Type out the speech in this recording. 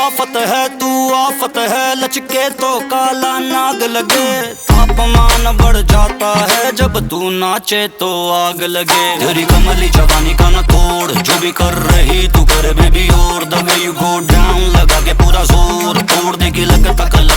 आफत है तू आफत है, लचके तो काला नाग लगे। तापमान बढ़ जाता है जब तू नाचे तो आग लगे। तेरी कमली जवानी का न तोड़, जो भी कर रही तू कर बेबी और the way you go down, लगा के पूरा जोर तोड़ देगी लगता कल